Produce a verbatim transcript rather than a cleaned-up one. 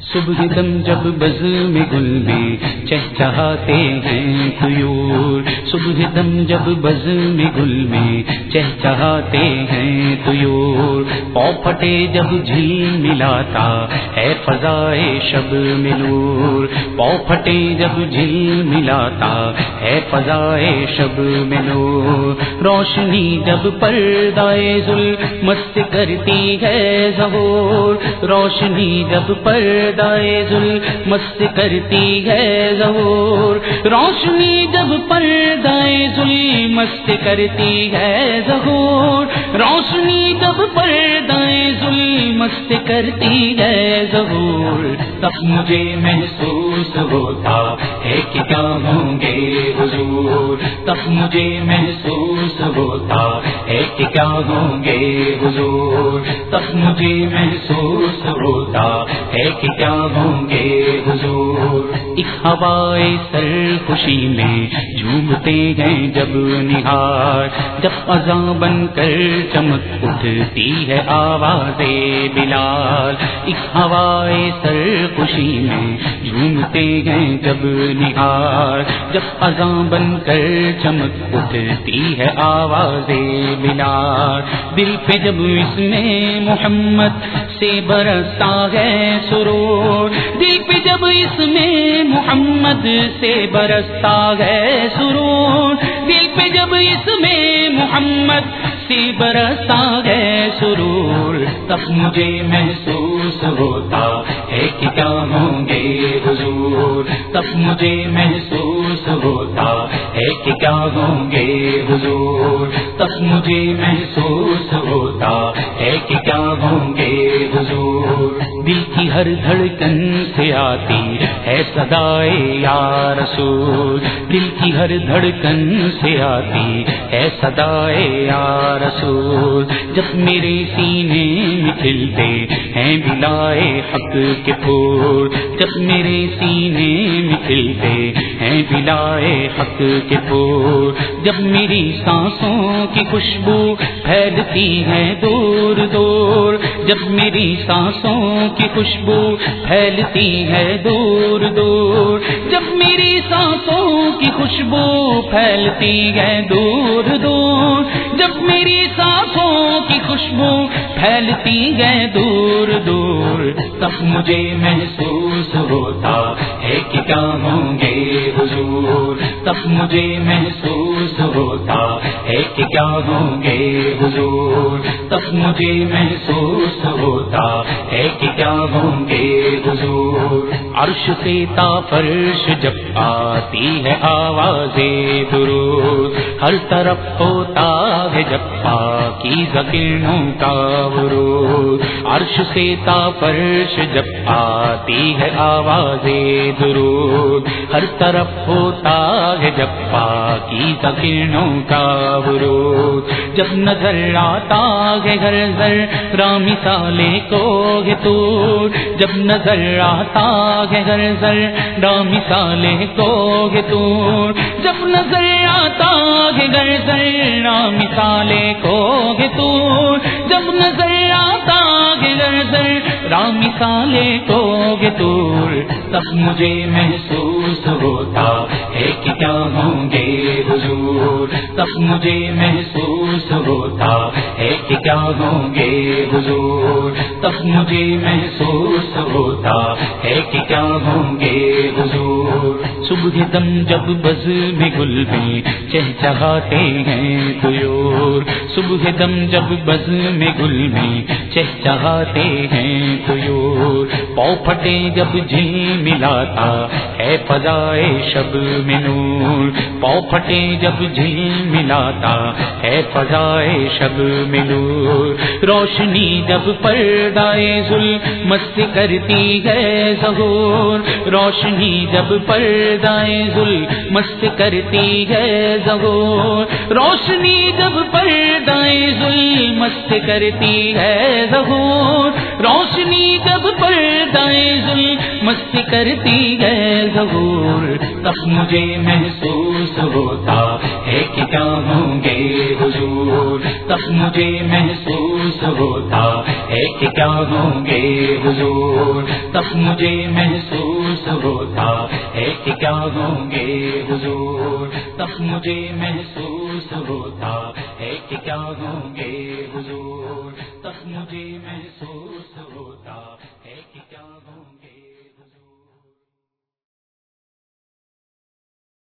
صبح دم جب بزم گل میں چہچہاتے ہیں طیور، صبح دم جب بزم گل میں چہچہاتے ہیں طیور، پاؤں پھٹے جب جھیل ملاتا ہے فضائے شب میں نور، پاؤں پھٹے جب جھیل ملاتا ہے فضائے شب میں نور، روشنی جب پردائے ظلمت سے کرتی ہے ظہور، روشنی جب پردائے ظلمت سے کرتی ہے ظہور، روشنی جب پردائے ظلمت سے کرتی ہے ظہور، روشنی جب پردائے ظلمت سے کرتی ہے ظہور، تب مجھے محسوس ہوتا ہے کہ کیا ہوں گے حضور، تب مجھے محسوس ہوتا ہے کہ کیا ہوں گے حضور، تب مجھے محسوس ہوتا ہے کہ کیا ہوں گے حضور، ایک ہوائے سر خوشی میں جھومتے ہیں جب نہار، جب اذان بن کر چمک اٹھتی ہے آواز بلال، ایک ہوائے سر خوشی میں جھومتے ہیں جب نہار، جب اذان بن کر چمک اٹھتی ہے آواز بلال، دل پہ جب اس میں محمد سے برستا ہے سرور، دل پہ جب اس میں محمد سے برستا ہے سرور، دل پہ جب اس میں محمد سے برستا ہے سرور، تب مجھے محسوس ہوتا ہے کہ کیا ہوں گے حضور، تب مجھے محسوس ہوتا ہے کہ کیا ہوں گے حضور، تب مجھے محسوس ہوتا ہے کہ کیا ہوں گے حضور، دل کی ہر دھڑکن سے آتی ہے صدائے یا رسول، دل کی ہر دھڑکن سے آتی ہے صدائے یا رسول، جب میرے سینے میں کھلتے ہیں بلائے حق کے پھول، جب میرے سینے میں کھلتے ہیں بلائے حق کے پھول، جب میری سانسوں کی خوشبو پھیلتی ہے دور دور، جب میری سانسوں کی خوشبو پھیلتی ہے دور دور، جب میری سانسوں کی خوشبو پھیلتی ہے دور دور، جب میری سانسوں کی خوشبو پھیلتی ہے دور دور، تب مجھے محسوس ہوتا ہے کہ کیا ہوں گے حضور، تب مجھے محسوس ہوتا ہے کہ کیا ہوں گے حضور، تب مجھے محسوس ہوتا ہے کہ کیا ہوں گے حضور، عرش سے تا فرش جب آتی ہے آواز درود، ہر طرف ہوتا ہے جب پاکیزہ کرنوں کا ورود، عرش سے تا فرش جب آتی ہے آواز درود، ہر طرف ہوتا ہے جب پاکیزہ کرنوں کا ورود، جب نظر آتا ہے ہر ذرہ مثال کو ہے تو، جب نظر آتا ہے ہر ذرہ مثال کو ہے تو، جب نظر آتا ہے ہر ذرہ مثال کو ہے تو، جب نظر آتا ہے ہر ذرہ مثال کو ہے تو، تب مجھے محسوس ہوتا ہے کہ کیا ہوں گے حضور، تب مجھے محسوس ہوتا ہے کہ کیا ہوں گے حضور، تب مجھے محسوس ہوتا ہے کہ کیا ہوں گے حضور، صبح دم جب بزم گل میں چہچہاتے ہیں طیور، صبح دم جب بزم گل میں چہچہاتے ہیں طیور، پاؤں پھٹے جب جھیل ملاتا ہے فضائے شب میں نور، پاؤں پھٹے جب جھیل ملاتا ہے فضائے شب میں نور، روشنی جب پردائے ظلمت سے کرتی ہے ظہور، روشنی جب پردائے ظلمت سے کرتی ہے ظہور، روشنی جب پردائے ظلمت سے کرتی ہے ظہور، روشنی جب پردائے ظلمت سے کرتی ہے ظہور، تب مجھے محسوس ہوتا ہے ہے کہ کیا ہوں گے حضور، تب مجھے محسوس ہوتا ہے کہ کیا ہوں گے حضور، تب مجھے محسوس ہوتا ہے کہ کیا ہوں گے حضور، تب مجھے محسوس ہوتا ہے کہ کیا ہوں گے حضور، تب مجھے محسوس ہوتا ہے کہ